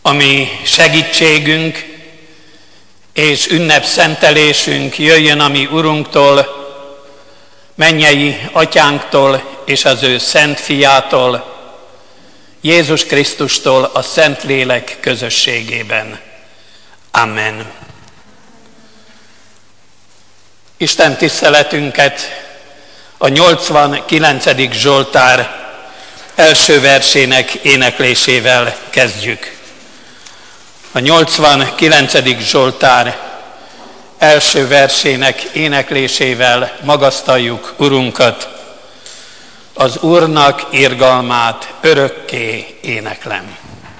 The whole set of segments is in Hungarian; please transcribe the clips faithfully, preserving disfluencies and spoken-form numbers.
ami segítségünk és ünnepszentelésünk jöjjön a mi Urunktól, mennyei Atyánktól és az ő Szent Fiától, Jézus Krisztustól a Szentlélek közösségében. Amen. Isten tiszteletünket a nyolcvankilencedik Zsoltár első versének éneklésével kezdjük. A nyolcvankilencedik Zsoltár első versének éneklésével magasztaljuk Urunkat. Az Úrnak irgalmát örökké éneklem.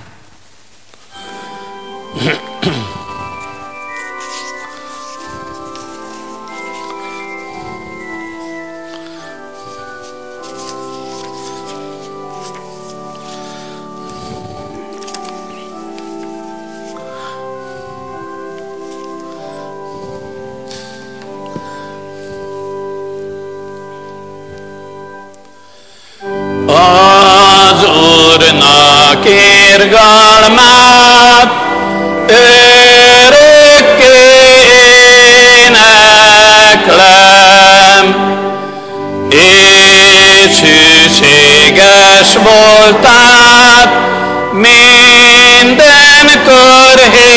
Az Úrnak irgalmát örökké éneklem, és hűséges voltát mindenkor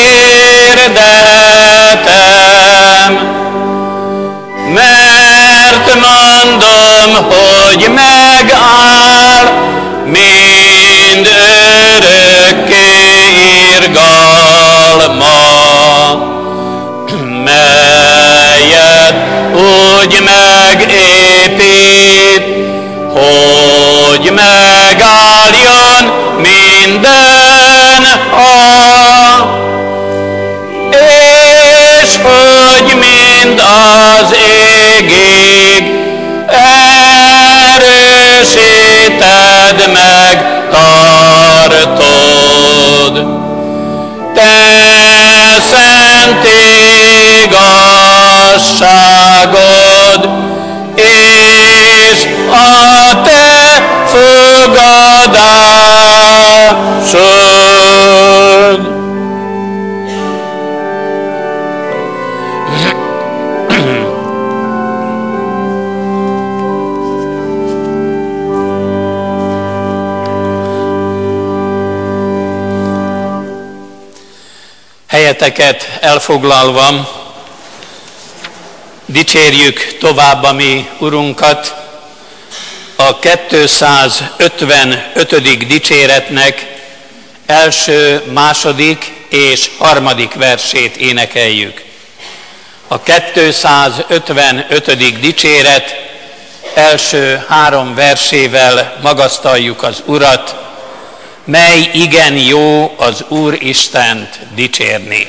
hirdetem. Mert mondom, hogy megáll mind örökké irgalma, melyet úgy megépít, hogy megálljon minden a, és hogy mind az égig erősíted meg, tartod. Te szent igazságod, és a te fogadásod. Helyeteket elfoglalva, dicsérjük tovább a mi Urunkat, a kétszázötvenötödik dicséretnek első, második és harmadik versét énekeljük. A kétszázötvenötödik dicséret első három versével magasztaljuk az Urat, mely igen jó az Úr Istent dicsérni.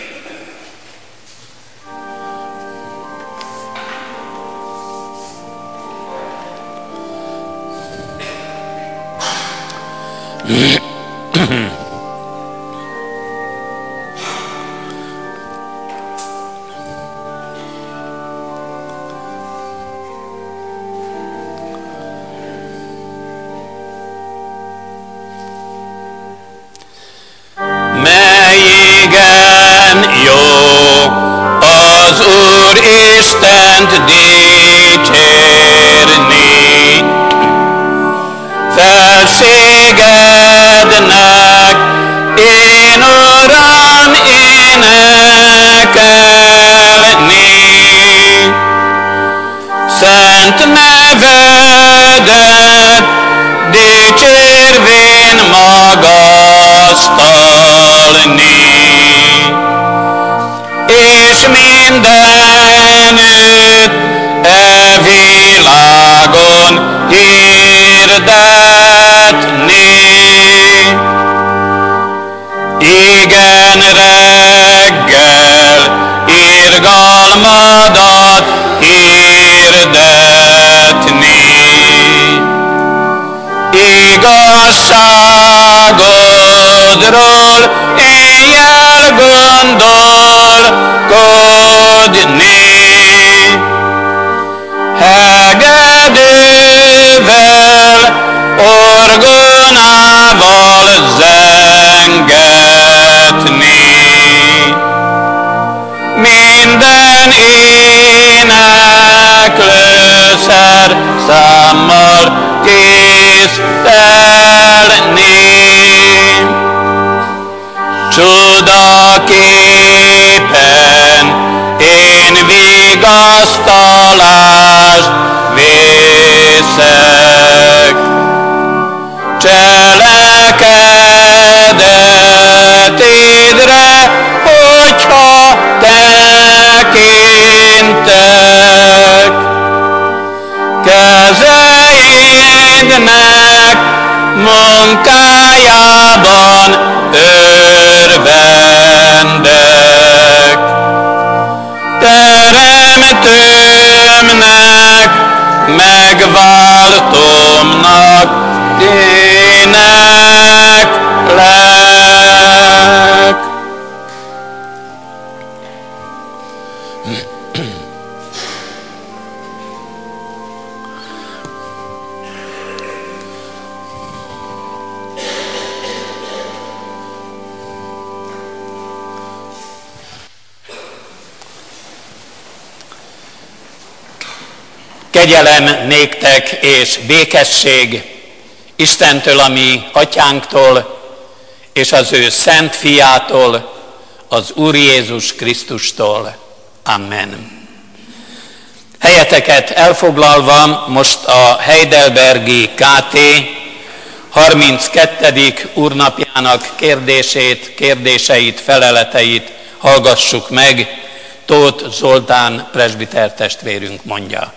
Az Úr Istent dicsérni, felségednek én Uram énekelni. Szent nevedet dicsérvén magasztalni, és mindenütt e világon hirdetni. Igen, reggel irgalmadat hirdetni, igazságodról éjjel gondolkodni, hegedűvel, orgonával zengetni, Csodaképpen én vigasztalást vészek. Cselekedetidre, hogyha tekintek, kezeidnek munkájában örvendek. Teremtőmnek, megváltomnak éneklek. Kegyelem néktek és békesség Istentől, a mi atyánktól, és az ő szent fiától, az Úr Jézus Krisztustól. Amen. Helyeteket elfoglalva most a heidelbergi ká té harminckettedik úrnapjának kérdését, kérdéseit, feleleteit hallgassuk meg. Tóth Zoltán presbiter testvérünk mondja.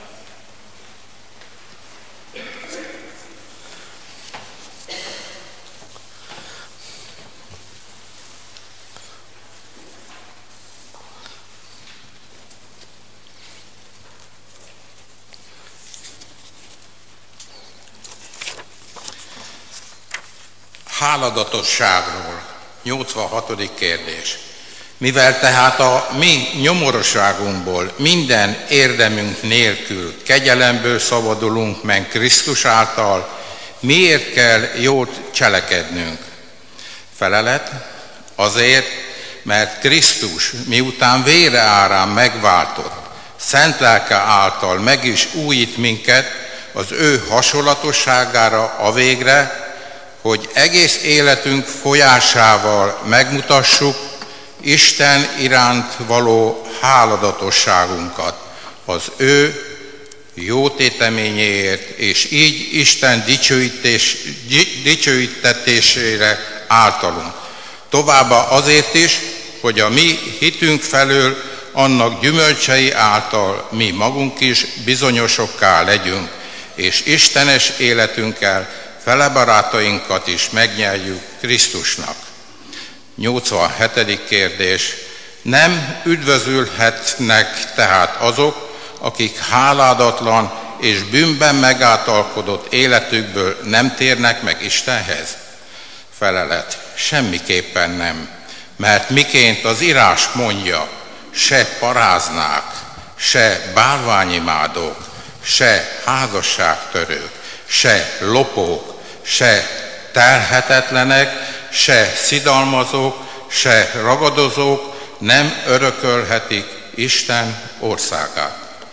Háladatosságról. nyolcvanhatodik kérdés. Mivel tehát a mi nyomorúságunkból minden érdemünk nélkül kegyelemből szabadulunk meg Krisztus által, miért kell jót cselekednünk? Felelet: azért, mert Krisztus miután vére árán megváltott, szent lelke által meg is újít minket az ő hasonlatosságára a végre, hogy egész életünk folyásával megmutassuk Isten iránt való háladatosságunkat az ő jó téteményéért, és így Isten dicsőítés, dicsőítetésére általunk. Továbbá azért is, hogy a mi hitünk felől annak gyümölcsei által mi magunk is bizonyosokká legyünk, és istenes életünkkel fele barátainkat is megnyerjük Krisztusnak. nyolcvanhetedik kérdés. Nem üdvözülhetnek tehát azok, akik háládatlan és bűnben megáltalkodott életükből nem térnek meg Istenhez? Felelet: semmiképpen nem, mert miként az írás mondja, se paráznák, se bálványimádók, se házasságtörők, se lopók, se terhetetlenek, se szidalmazók, se ragadozók nem örökölhetik Isten országát.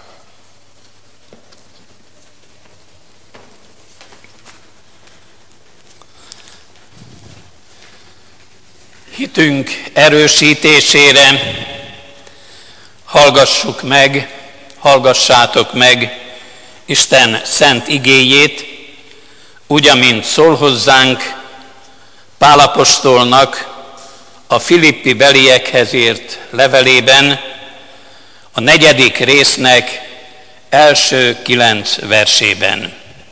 Hitünk erősítésére hallgassuk meg, hallgassátok meg Isten szent igéjét, úgy, amint szól hozzánk Pál apostolnak a Filippi beliekhez írt levelében, a negyedik résznek első kilenc versében.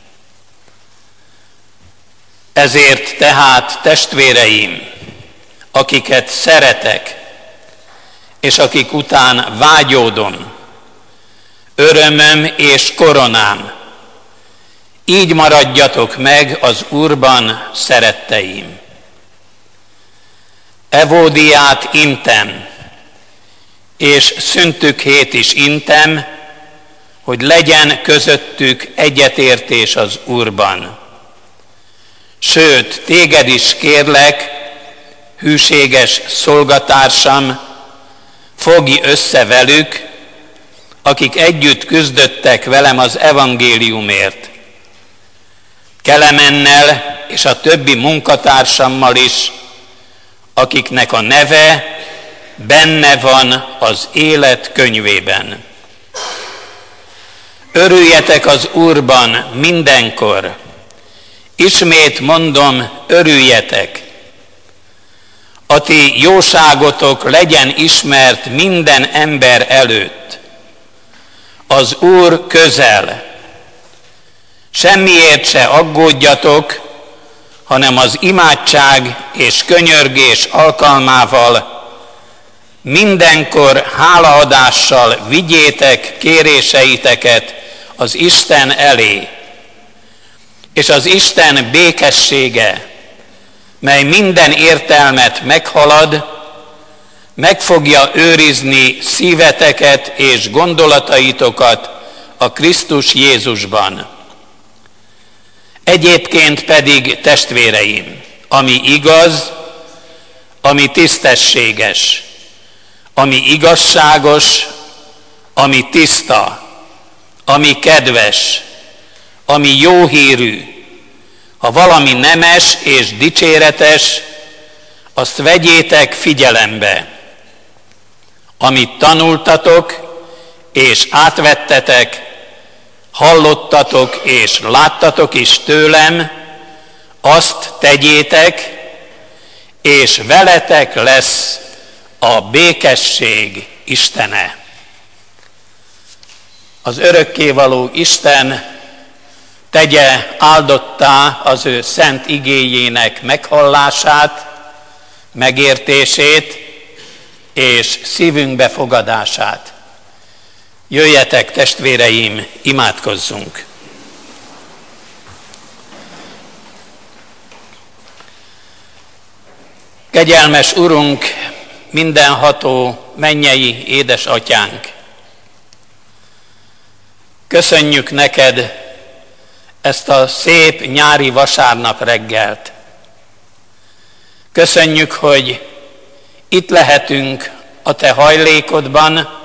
Ezért tehát, testvéreim, akiket szeretek, és akik után vágyódom, örömöm és koronám, így maradjatok meg az Úrban, szeretteim. Evódiát intem, és Szüntükhét is intem, hogy legyen közöttük egyetértés az Úrban. Sőt, téged is kérlek, hűséges szolgatársam, fogj össze velük, akik együtt küzdöttek velem az evangéliumért. Kelemennel és a többi munkatársammal is, akiknek a neve benne van az élet könyvében. Örüljetek az Úrban mindenkor. Ismét mondom, örüljetek. A ti jóságotok legyen ismert minden ember előtt. Az Úr közel. Semmiért se aggódjatok, hanem az imádság és könyörgés alkalmával mindenkor hálaadással vigyétek kéréseiteket az Isten elé, és az Isten békessége, mely minden értelmet meghalad, meg fogja őrizni szíveteket és gondolataitokat a Krisztus Jézusban. Egyébként pedig, testvéreim, ami igaz, ami tisztességes, ami igazságos, ami tiszta, ami kedves, ami jó hírű, ha valami nemes és dicséretes, azt vegyétek figyelembe. Amit tanultatok és átvettetek, hallottatok és láttatok is tőlem, azt tegyétek, és veletek lesz a békesség Istene. Az örökkévaló Isten tegye áldottá az ő szent igéjének meghallását, megértését és szívünk befogadását. Jöjjetek, testvéreim, imádkozzunk! Kegyelmes Urunk, mindenható mennyei édesatyánk! Köszönjük neked ezt a szép nyári vasárnap reggelt. Köszönjük, hogy itt lehetünk a te hajlékodban,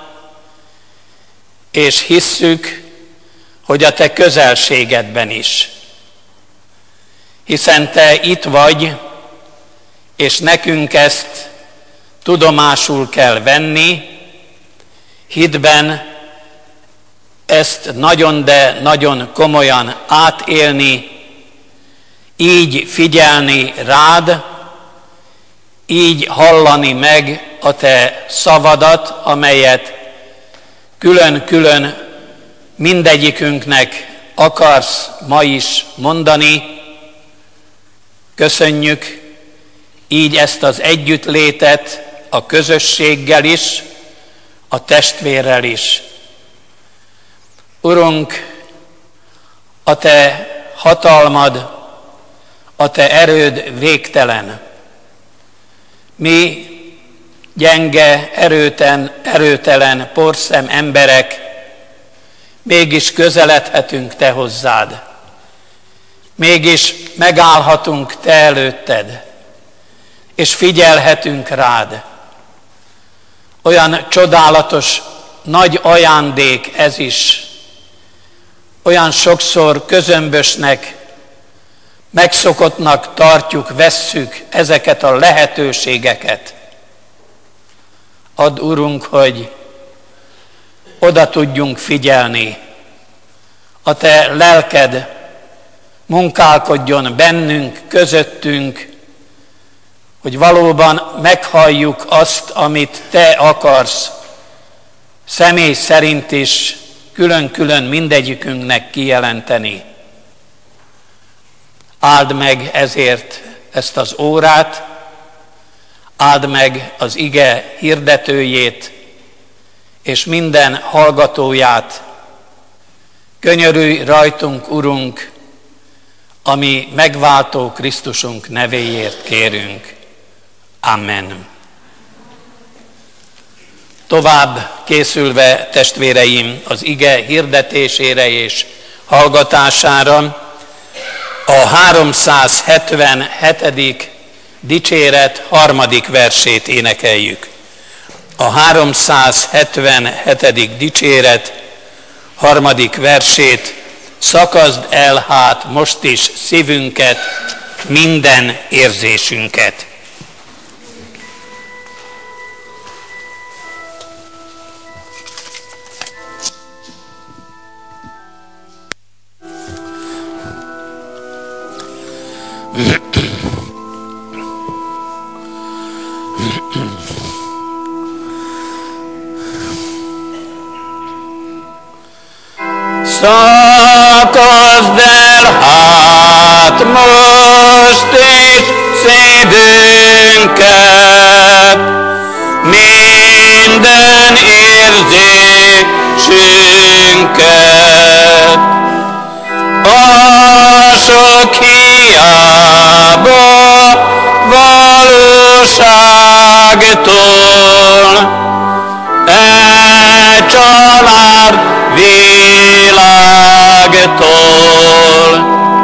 és hisszük, hogy a te közelségedben is. Hiszen te itt vagy, és nekünk ezt tudomásul kell venni, hitben ezt nagyon, de nagyon komolyan átélni, így figyelni rád, így hallani meg a te szavadat, amelyet külön-külön mindegyikünknek akarsz ma is mondani. Köszönjük így ezt az együttlétet a közösséggel is, a testvérrel is. Urunk, a te hatalmad, a te erőd végtelen. Mi gyenge, erőten, erőtelen, porszem emberek, mégis közeledhetünk te hozzád. Mégis megállhatunk te előtted, és figyelhetünk rád. Olyan csodálatos, nagy ajándék ez is. Olyan sokszor közömbösnek, megszokottnak tartjuk, vesszük ezeket a lehetőségeket. Add, Urunk, hogy oda tudjunk figyelni. A te lelked munkálkodjon bennünk, közöttünk, hogy valóban meghalljuk azt, amit te akarsz, személy szerint is, külön-külön mindegyikünknek kijelenteni. Áld meg ezért ezt az órát, áld meg az ige hirdetőjét, és minden hallgatóját. Könyörülj rajtunk, Urunk, ami megváltó Krisztusunk nevéért kérünk. Amen. Tovább készülve, testvéreim, az ige hirdetésére és hallgatására a háromszázhetvenhetedik dicséret harmadik versét énekeljük. A háromszázhetvenhetedik dicséret harmadik versét: szakazd el hát most is szívünket, minden érzésünket. Szakaszd el hát most is szívünket, minden érzésünket, a sok hiába valóságtól, e család világtól,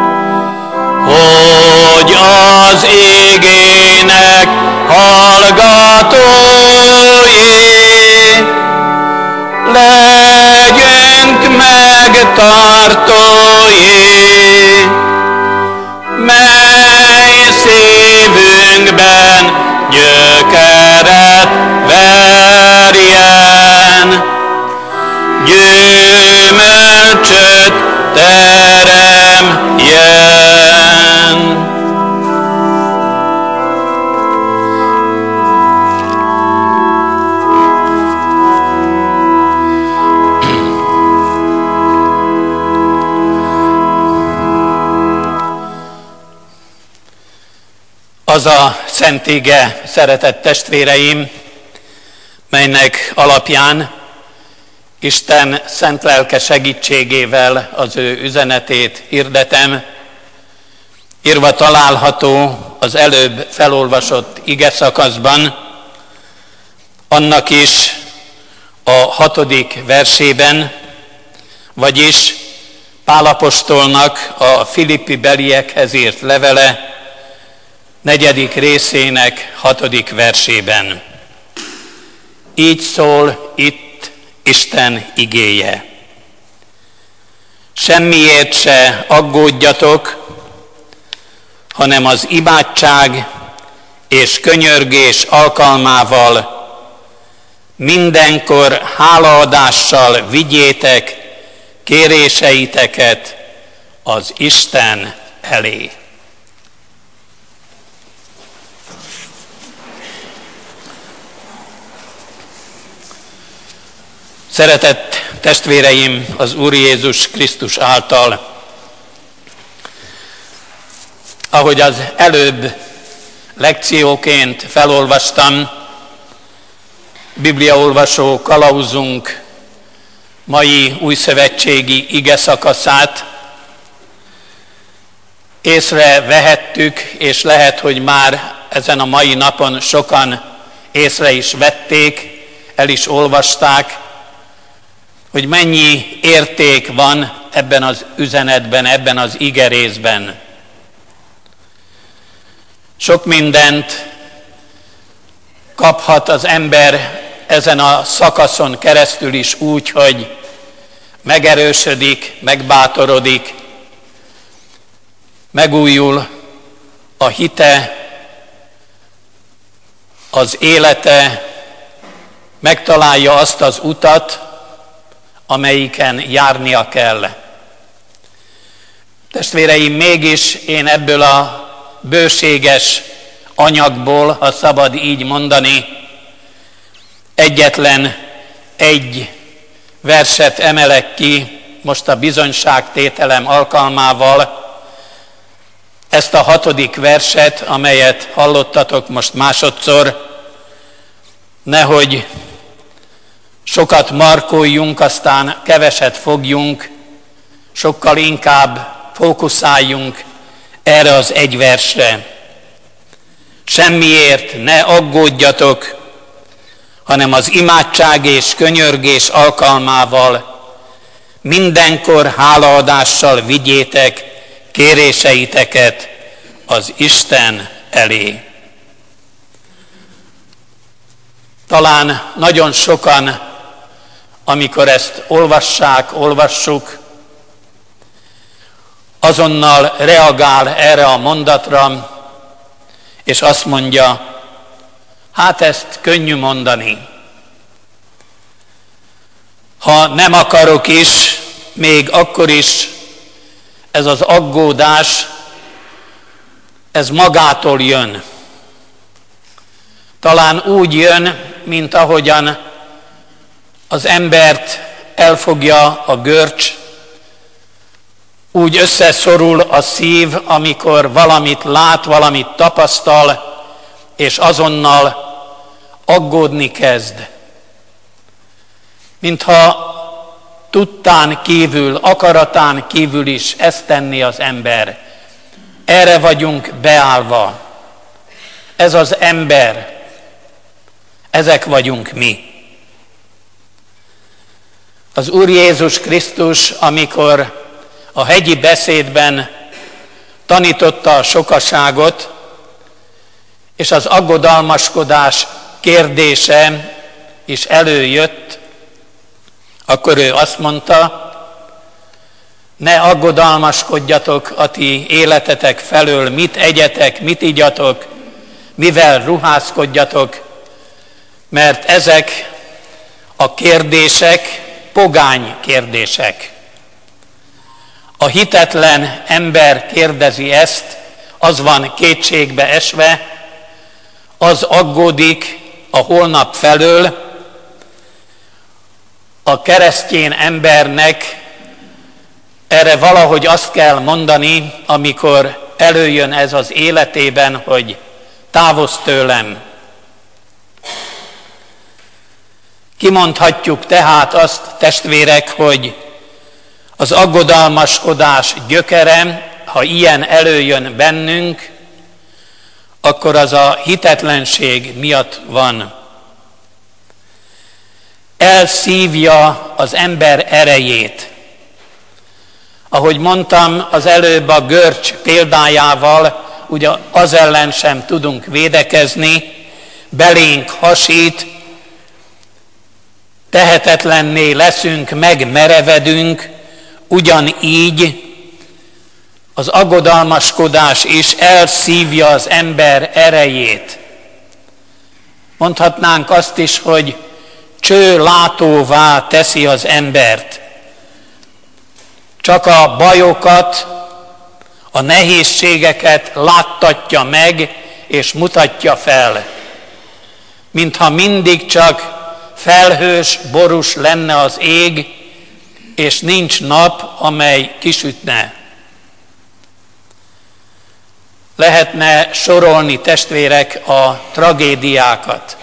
hogy az égének hallgatói legyünk megtartói, mely szívünkben gyökeret verjen, gyümölcsöt teremjen. Az a szent ige, szeretett testvéreim, melynek alapján Isten szent lelke segítségével az ő üzenetét hirdetem, írva található az előbb felolvasott ige szakaszban, annak is a hatodik versében, vagyis Pál apostolnak a Filippi beliekhez írt levele negyedik részének hatodik versében. Így szól itt Isten igéje. Semmiért se aggódjatok, hanem az imádság és könyörgés alkalmával mindenkor hálaadással vigyétek kéréseiteket az Isten elé. Szeretett testvéreim, az Úr Jézus Krisztus által, ahogy az előbb lekcióként felolvastam, bibliaolvasó kalauzunk mai újszövetségi ige szakaszát, észre vehettük, és lehet, hogy már ezen a mai napon sokan észre is vették, el is olvasták, hogy mennyi érték van ebben az üzenetben, ebben az igerészben. Sok mindent kaphat az ember ezen a szakaszon keresztül is úgy, hogy megerősödik, megbátorodik, megújul a hite, az élete, megtalálja azt az utat, amelyiken járnia kell. Testvéreim, mégis én ebből a bőséges anyagból, ha szabad így mondani, egyetlen egy verset emelek ki most a bizonyságtételem alkalmával, ezt a hatodik verset, amelyet hallottatok most másodszor, nehogy sokat markoljunk, aztán keveset fogjunk, sokkal inkább fókuszáljunk erre az egy versre. Semmiért ne aggódjatok, hanem az imádság és könyörgés alkalmával mindenkor hálaadással vigyétek kéréseiteket az Isten elé. Talán nagyon sokan, amikor ezt olvassák, olvassuk, azonnal reagál erre a mondatra, és azt mondja, hát ezt könnyű mondani. Ha nem akarok is, még akkor is ez az aggódás ez magától jön. Talán úgy jön, mint ahogyan az embert elfogja a görcs, úgy összeszorul a szív, amikor valamit lát, valamit tapasztal, és azonnal aggódni kezd. Mintha tudtán kívül, akaratán kívül is ezt tenni az ember. Erre vagyunk beállva. Ez az ember. Ezek vagyunk mi. Az Úr Jézus Krisztus, amikor a hegyi beszédben tanította a sokaságot, és az aggodalmaskodás kérdése is előjött, akkor ő azt mondta, ne aggodalmaskodjatok a ti életetek felől, mit egyetek, mit igyatok, mivel ruházkodjatok, mert ezek a kérdések pogány kérdések. A hitetlen ember kérdezi ezt, az van kétségbe esve, az aggódik a holnap felől. A keresztény embernek erre valahogy azt kell mondani, amikor előjön ez az életében, hogy távozz tőlem. Kimondhatjuk tehát azt, testvérek, hogy az aggodalmaskodás gyökere, ha ilyen előjön bennünk, akkor az a hitetlenség miatt van. Elszívja az ember erejét. Ahogy mondtam az előbb a görcs példájával, ugye az ellen sem tudunk védekezni, belénk hasít, tehetetlenné leszünk, megmerevedünk, ugyanígy az aggodalmaskodás is elszívja az ember erejét. Mondhatnánk azt is, hogy csőlátóvá teszi az embert. Csak a bajokat, a nehézségeket láttatja meg és mutatja fel. Mintha mindig csak felhős, borús lenne az ég, és nincs nap, amely kisütne. Lehetne sorolni, testvérek, a tragédiákat.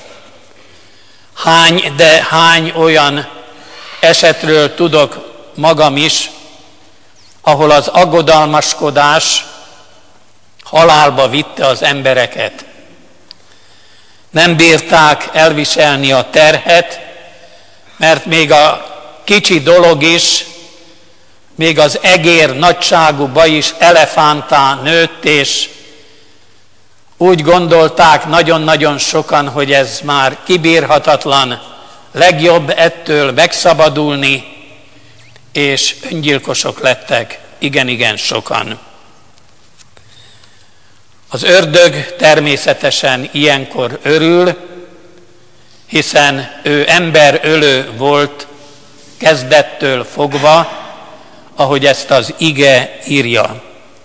Hány, de hány olyan esetről tudok magam is, ahol az aggodalmaskodás halálba vitte az embereket. Nem bírták elviselni a terhet, mert még a kicsi dolog is, még az egér nagyságú baj is elefántá nőtt, és úgy gondolták nagyon-nagyon sokan, hogy ez már kibírhatatlan, legjobb ettől megszabadulni, és öngyilkosok lettek, igen-igen sokan. Az ördög természetesen ilyenkor örül, hiszen ő emberölő volt kezdettől fogva, ahogy ezt az ige írja.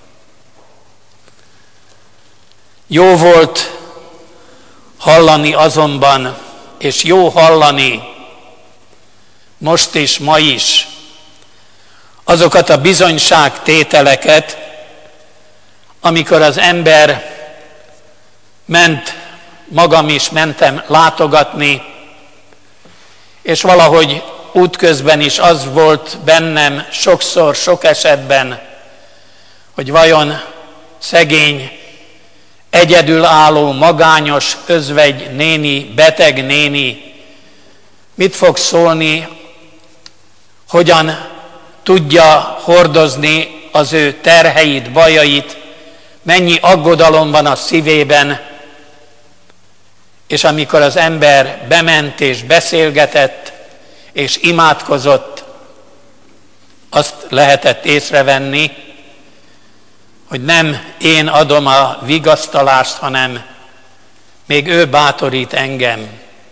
Jó volt hallani azonban, és jó hallani most is, ma is, azokat a bizonyságtételeket, amikor az ember ment, magam is mentem látogatni, és valahogy útközben is az volt bennem sokszor, sok esetben, hogy vajon szegény, egyedülálló, magányos özvegy néni, beteg néni mit fog szólni, hogyan tudja hordozni az ő terheit, bajait, mennyi aggodalom van a szívében, és amikor az ember bement és beszélgetett, és imádkozott, azt lehetett észrevenni, hogy nem én adom a vigasztalást, hanem még ő bátorít engem.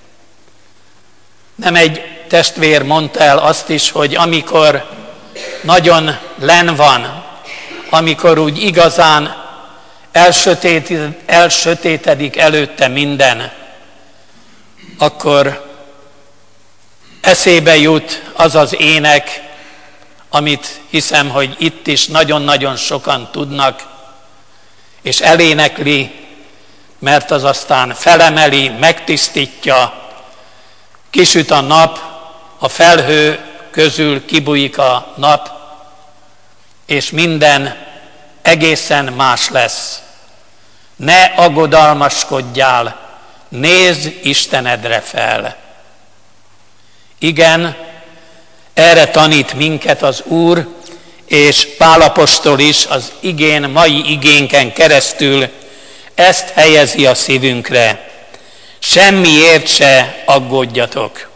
Nem egy testvér mondta el azt is, hogy amikor nagyon len van, amikor úgy igazán elsötétedik, elsötétedik előtte minden, akkor eszébe jut az az ének, amit hiszem, hogy itt is nagyon-nagyon sokan tudnak, és elénekli, mert az aztán felemeli, megtisztítja, kisüt a nap, a felhő közül kibújik a nap, és minden egészen más lesz. Ne aggodalmaskodjál, nézz Istenedre fel. Igen, erre tanít minket az Úr, és Pál apostol is az igén, mai igénken keresztül ezt helyezi a szívünkre. Semmiért se aggódjatok.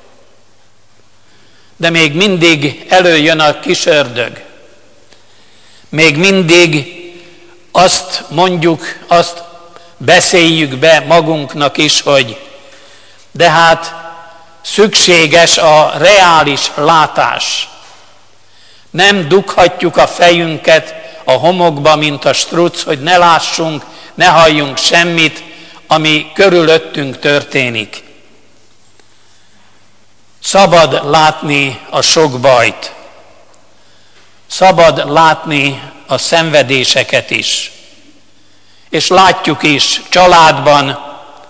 De még mindig előjön a kis ördög. Még mindig azt mondjuk, azt beszéljük be magunknak is, hogy de hát szükséges a reális látás. Nem dughatjuk a fejünket a homokba, mint a struc, hogy ne lássunk, ne halljunk semmit, ami körülöttünk történik. Szabad látni a sok bajt. Szabad látni a szenvedéseket is. És látjuk is családban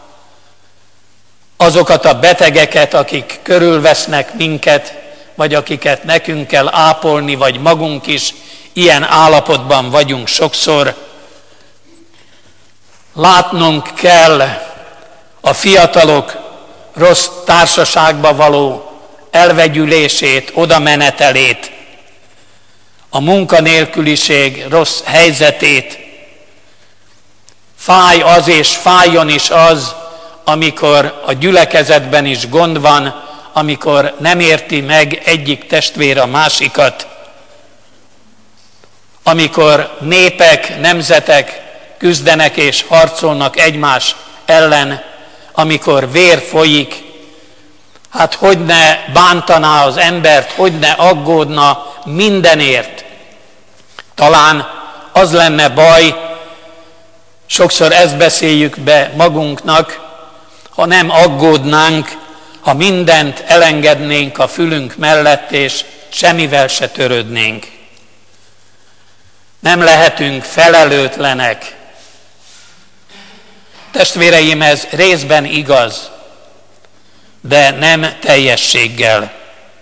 azokat a betegeket, akik körülvesznek minket, vagy akiket nekünk kell ápolni, vagy magunk is ilyen állapotban vagyunk sokszor. Látnunk kell a fiatalok rossz társaságba való elvegyülését, odamenetelét, a munkanélküliség rossz helyzetét. Fáj az és fájjon is az, amikor a gyülekezetben is gond van, amikor nem érti meg egyik testvér a másikat, amikor népek, nemzetek küzdenek és harcolnak egymás ellen, amikor vér folyik, hát hogy ne bántaná az embert, hogy ne aggódna mindenért. Talán az lenne baj, sokszor ezt beszéljük be magunknak, ha nem aggódnánk, ha mindent elengednénk a fülünk mellett, és semmivel se törődnénk. Nem lehetünk felelőtlenek. Testvéreim, ez részben igaz, de nem teljességgel.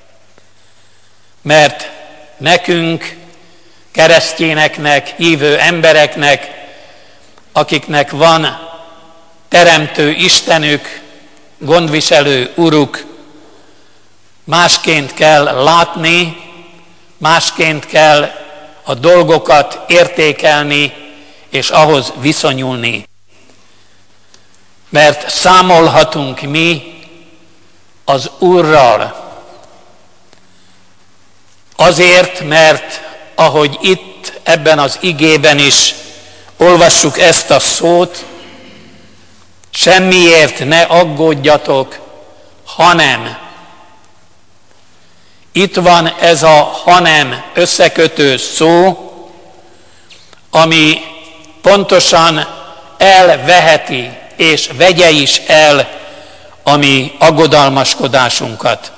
Mert nekünk, keresztényeknek, hívő embereknek, akiknek van teremtő Istenük, gondviselő Uruk, másként kell látni, másként kell a dolgokat értékelni, és ahhoz viszonyulni. Mert számolhatunk mi az Úrral. Azért, mert ahogy itt ebben az igében is olvassuk ezt a szót, semmiért ne aggódjatok, hanem. Itt van ez a hanem összekötő szó, ami pontosan elveheti és vegye is el a mi aggodalmaskodásunkat.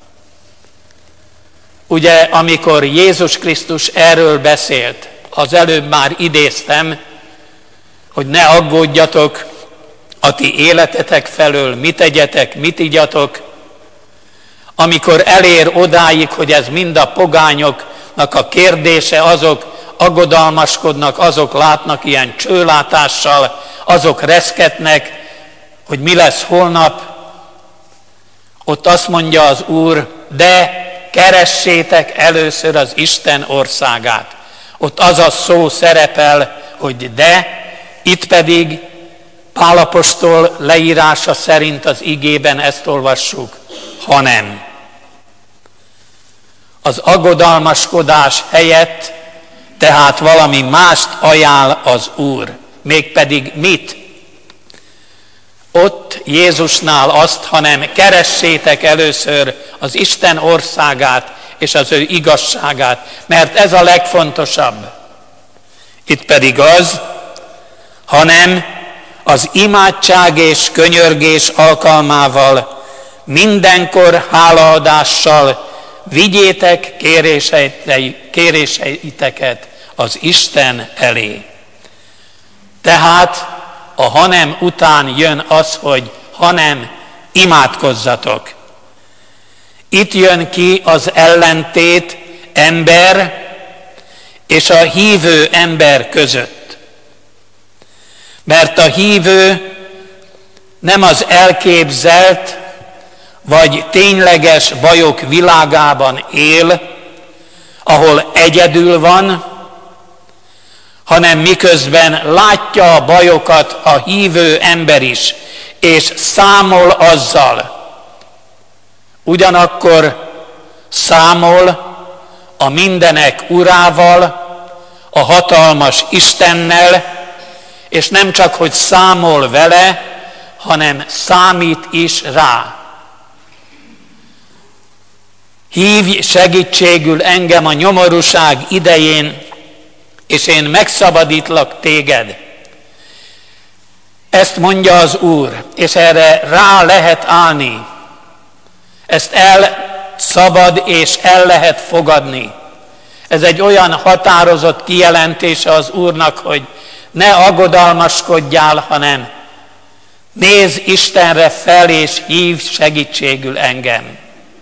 Ugye, amikor Jézus Krisztus erről beszélt, az előbb már idéztem, hogy ne aggódjatok a ti életetek felől, mit tegyetek, mit igyatok, amikor elér odáig, hogy ez mind a pogányoknak a kérdése, azok aggodalmaskodnak, azok látnak ilyen csőlátással, azok reszketnek, hogy mi lesz holnap. Ott azt mondja az Úr, de keressétek először az Isten országát. Ott az a szó szerepel, hogy de, itt pedig Pál apostol leírása szerint az igében ezt olvassuk, hanem. Az aggodalmaskodás helyett tehát valami mást ajánl az Úr. Mégpedig mit? Ott Jézusnál azt, hanem keressétek először az Isten országát és az ő igazságát, mert ez a legfontosabb. Itt pedig az, hanem az imádság és könyörgés alkalmával mindenkor hálaadással vigyétek kéréseiteket az Isten elé. Tehát a hanem után jön az, hogy hanem imádkozzatok. Itt jön ki az ellentét ember és a hívő ember között. Mert a hívő nem az elképzelt vagy tényleges bajok világában él, ahol egyedül van, hanem miközben látja a bajokat a hívő ember is, és számol azzal. Ugyanakkor számol a mindenek urával, a hatalmas Istennel, és nem csak, hogy számol vele, hanem számít is rá. Hívj segítségül engem a nyomorúság idején, és én megszabadítlak téged. Ezt mondja az Úr, és erre rá lehet állni. Ezt el szabad és el lehet fogadni. Ez egy olyan határozott kijelentése az Úrnak, hogy ne aggodalmaskodjál, hanem nézz Istenre fel, és hívj segítségül engem.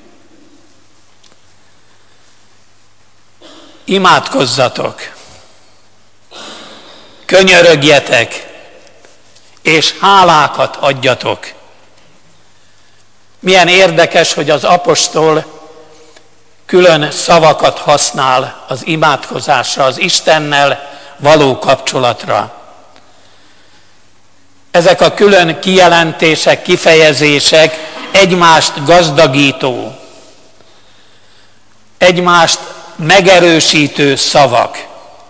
Imádkozzatok, könyörögjetek, és hálákat adjatok. Milyen érdekes, hogy az apostol külön szavakat használ az imádkozásra, az Istennel való kapcsolatra. Ezek a külön kijelentések, kifejezések egymást gazdagító, egymást megerősítő szavak.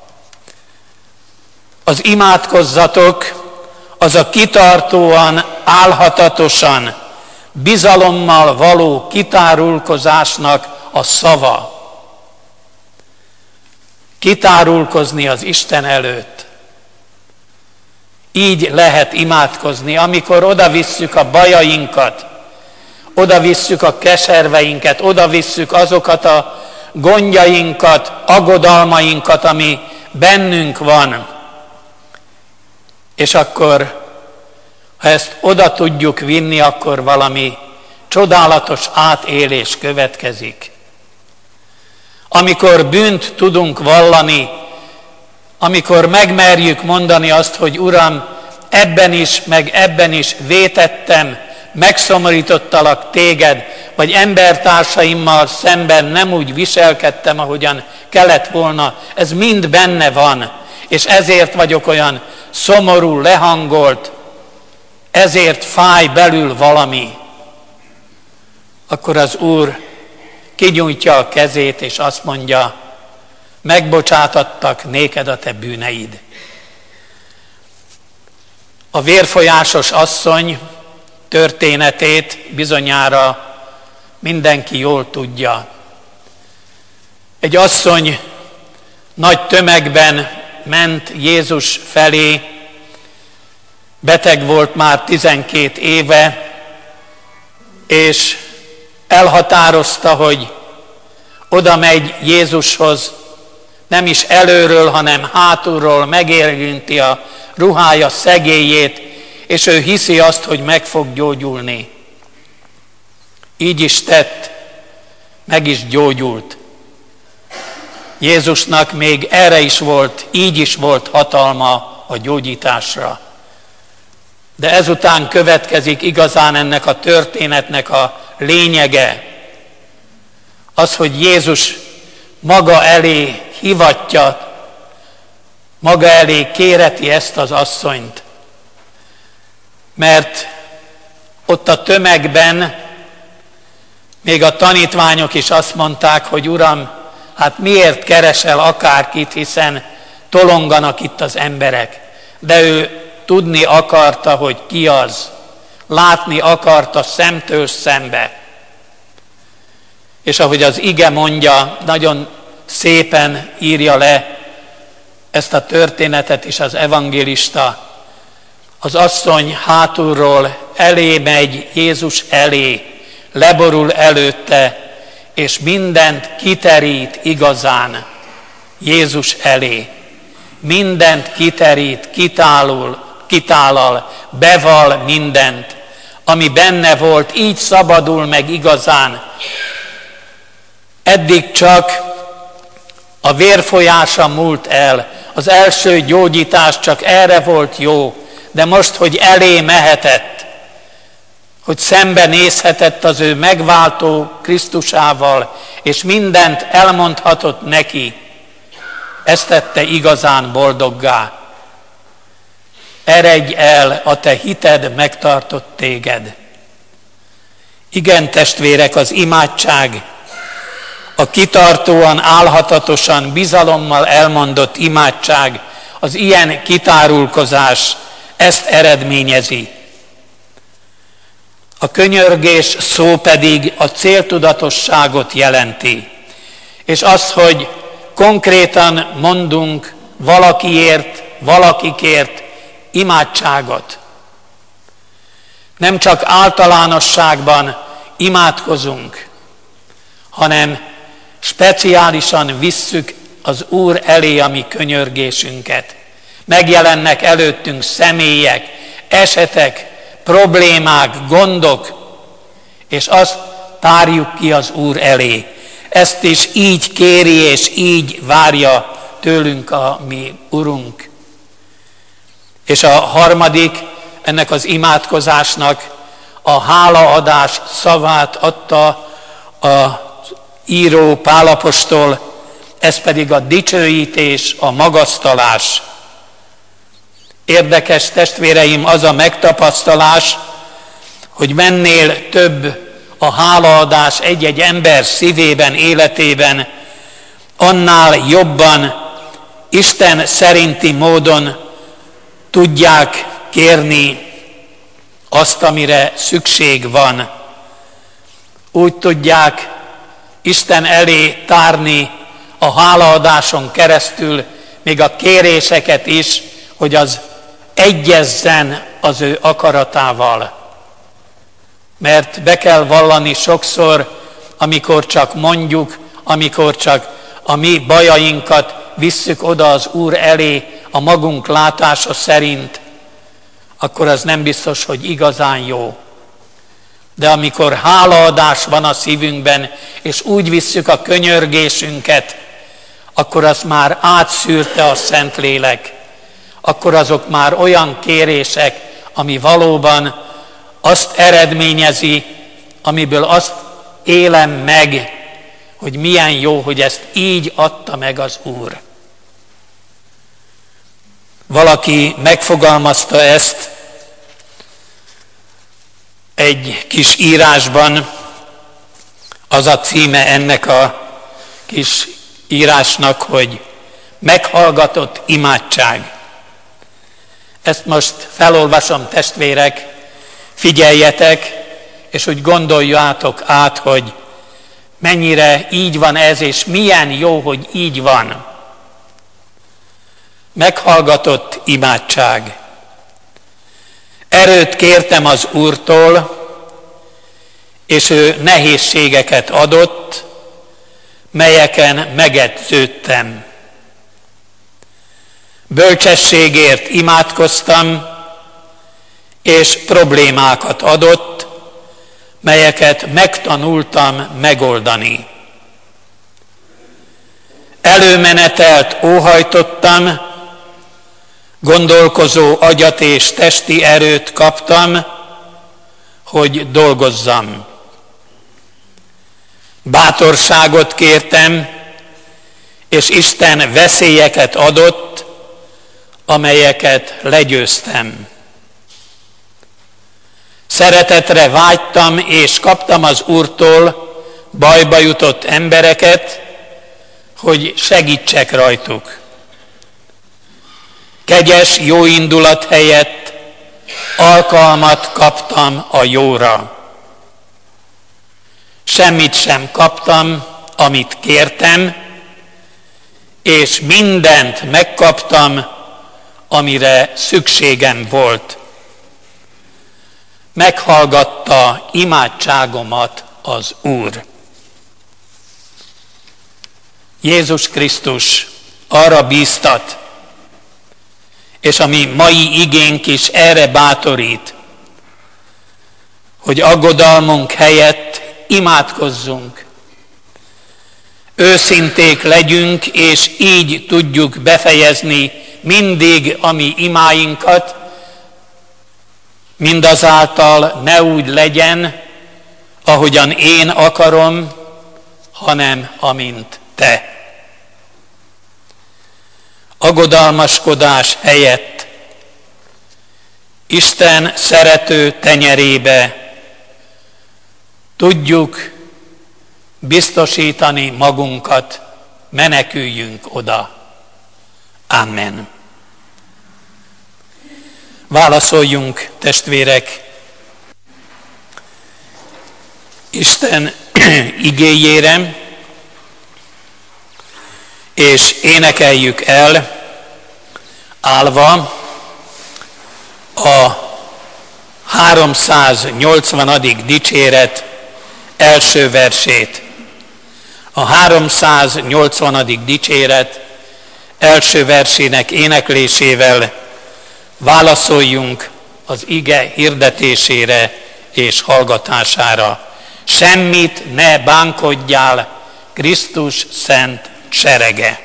Az imádkozzatok az a kitartóan, álhatatosan, bizalommal való kitárulkozásnak a szava. Kitárulkozni az Isten előtt. Így lehet imádkozni, amikor odavisszük a bajainkat, odavisszük a keserveinket, odavisszük azokat a gondjainkat, aggodalmainkat, ami bennünk van. És akkor, ha ezt oda tudjuk vinni, akkor valami csodálatos átélés következik. Amikor bűnt tudunk vallani, amikor megmerjük mondani azt, hogy Uram, ebben is, meg ebben is vétettem, megszomorítottalak téged, vagy embertársaimmal szemben nem úgy viselkedtem, ahogyan kellett volna. Ez mind benne van, és ezért vagyok olyan szomorú, lehangolt, ezért fáj belül valami. Akkor az Úr kinyújtja a kezét, és azt mondja, megbocsátattak néked a te bűneid. A vérfolyásos asszony történetét bizonyára mindenki jól tudja. Egy asszony nagy tömegben ment Jézus felé, beteg volt már tizenkét éve, és elhatározta, hogy oda megy Jézushoz, nem is előről, hanem hátulról megérinti a ruhája szegélyét, és ő hiszi azt, hogy meg fog gyógyulni. Így is tett, meg is gyógyult. Jézusnak még erre is volt, így is volt hatalma a gyógyításra. De ezután következik igazán ennek a történetnek a lényege. Az, hogy Jézus maga elé hivatja, maga elé kéreti ezt az asszonyt. Mert ott a tömegben még a tanítványok is azt mondták, hogy Uram, hát miért keresel akárkit, hiszen tolonganak itt az emberek. De ő tudni akarta, hogy ki az. Látni akarta szemtől szembe. És ahogy az ige mondja, nagyon szépen írja le ezt a történetet is az evangélista, Az asszony hátulról elé megy Jézus elé, leborul előtte, és mindent kiterít igazán Jézus elé. Mindent kiterít, kitálul, kitálal, beval mindent, ami benne volt, így szabadul meg igazán. Eddig csak a vérfolyása múlt el, az első gyógyítás csak erre volt jó, de most, hogy elé mehetett, hogy szembenézhetett az ő megváltó Krisztusával, és mindent elmondhatott neki, ezt tette igazán boldoggá. Eredj el, a te hited megtartott téged. Igen, testvérek, az imádság, a kitartóan, álhatatosan, bizalommal elmondott imádság, az ilyen kitárulkozás ezt eredményezi. A könyörgés szó pedig a céltudatosságot jelenti, és az, hogy konkrétan mondunk valakiért, valakikért imádságot. Nem csak általánosságban imádkozunk, hanem speciálisan visszük az Úr elé a mi könyörgésünket. Megjelennek előttünk személyek, esetek, problémák, gondok, és azt tárjuk ki az Úr elé. Ezt is így kéri és így várja tőlünk a mi Urunk. És a harmadik, ennek az imádkozásnak a hálaadás szavát adta az író Pál apostol, ez pedig a dicsőítés, a magasztalás. Érdekes, testvéreim, az a megtapasztalás, hogy mennél több a hálaadás egy-egy ember szívében, életében, annál jobban Isten szerinti módon tudják kérni azt, amire szükség van. Úgy tudják Isten elé tárni a hálaadáson keresztül még a kéréseket is, hogy az egyezzen az ő akaratával. Mert be kell vallani sokszor, amikor csak mondjuk, amikor csak a mi bajainkat visszük oda az Úr elé a magunk látása szerint, akkor az nem biztos, hogy igazán jó. De amikor hálaadás van a szívünkben, és úgy visszük a könyörgésünket, akkor az már átszűrte a Szentlélek. Akkor azok már olyan kérések, ami valóban azt eredményezi, amiből azt élem meg, hogy milyen jó, hogy ezt így adta meg az Úr. Valaki megfogalmazta ezt egy kis írásban, az a címe ennek a kis írásnak, hogy meghallgatott imádság. Ezt most felolvasom, testvérek, figyeljetek, és úgy gondoljátok át, hogy mennyire így van ez, és milyen jó, hogy így van. Meghallgatott imádság. Erőt kértem az Úrtól, és ő nehézségeket adott, melyeken megedződtem. Bölcsességért imádkoztam, és problémákat adott, melyeket megtanultam megoldani. Előmenetelt óhajtottam, gondolkozó agyat és testi erőt kaptam, hogy dolgozzam. Bátorságot kértem, és Isten veszélyeket adott, amelyeket legyőztem. Szeretetre vágytam, és kaptam az Úrtól bajba jutott embereket, hogy segítsek rajtuk. Kegyes jóindulat helyett alkalmat kaptam a jóra. Semmit sem kaptam, amit kértem, és mindent megkaptam, amire szükségem volt. meghallgatta imádságomat az Úr. Jézus Krisztus arra bíztat, és a mi mai igénk is erre bátorít, hogy aggodalmunk helyett imádkozzunk. Őszinték legyünk, és így tudjuk befejezni mindig a mi imáinkat, mindazáltal ne úgy legyen, ahogyan én akarom, hanem amint te. Aggodalmaskodás helyett Isten szerető tenyerébe tudjuk biztosítani magunkat, meneküljünk oda. Amen. Válaszoljunk, testvérek, Isten igéjére, és énekeljük el állva a háromszáznyolcvanadik dicséret első versét. A háromszáznyolcvanadik dicséret első versének éneklésével válaszoljunk az ige hirdetésére és hallgatására. Semmit ne bánkodjál, Krisztus szent serege.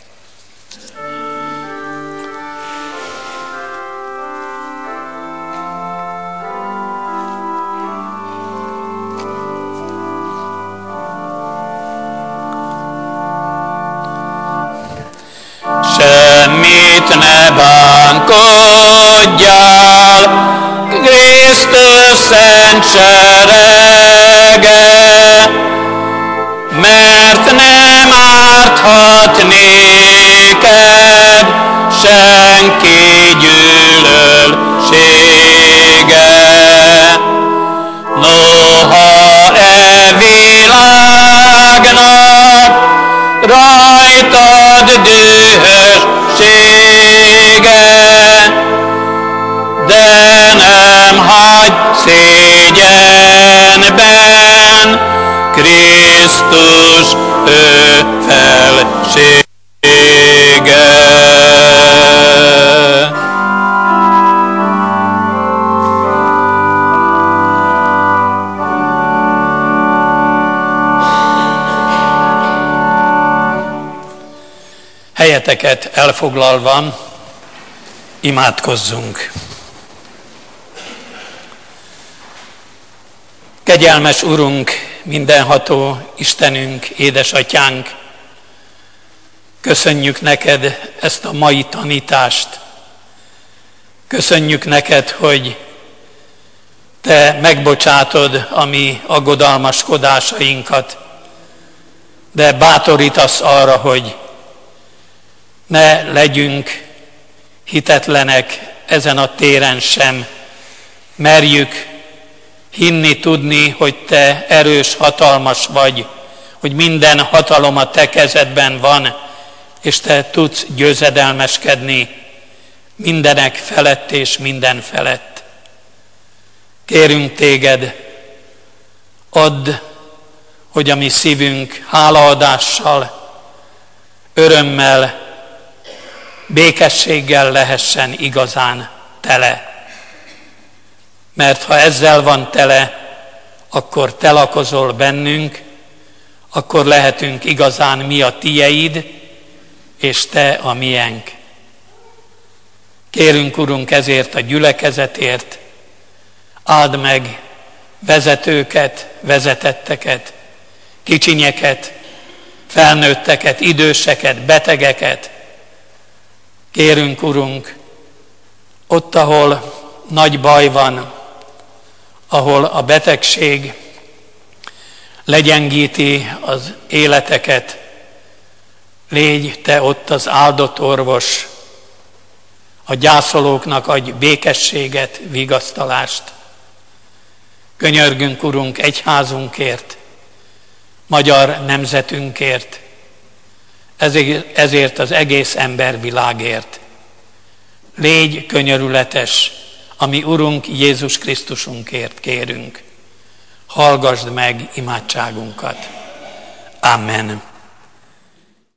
Semmit ne bánkodjál, Krisztus szent serege, mert nem árthat néked senki gyűlölsége. Noha e világnak rajtad dühössége, de nem hagy szégyenben Krisztus ő felsége. Helyeteket elfoglalva imádkozzunk. Kegyelmes Urunk, mindenható Istenünk, édesatyánk, köszönjük neked ezt a mai tanítást. Köszönjük neked, hogy te megbocsátod a mi aggodalmaskodásainkat, de bátorítasz arra, hogy ne legyünk hitetlenek ezen a téren sem. Merjük hinni, tudni, hogy te erős, hatalmas vagy, hogy minden hatalom a te kezedben van, és te tudsz győzedelmeskedni mindenek felett és minden felett. Kérünk téged, add, hogy a mi szívünk hálaadással, örömmel, békességgel lehessen igazán tele. Mert ha ezzel van tele, akkor te lakozol bennünk, akkor lehetünk igazán mi a tieid, és te a miénk. Kérünk, Urunk, ezért a gyülekezetért, áld meg vezetőket, vezetetteket, kicsinyeket, felnőtteket, időseket, betegeket. Kérünk, Urunk, ott, ahol nagy baj van, ahol a betegség legyengíti az életeket, légy te ott az áldott orvos, a gyászolóknak adj békességet, vigasztalást. Könyörgünk, Urunk, egyházunkért, magyar nemzetünkért, ezért, ezért az egész embervilágért. Légy könyörületes, ami Urunk Jézus Krisztusunkért kérünk. Hallgasd meg imádságunkat. Amen.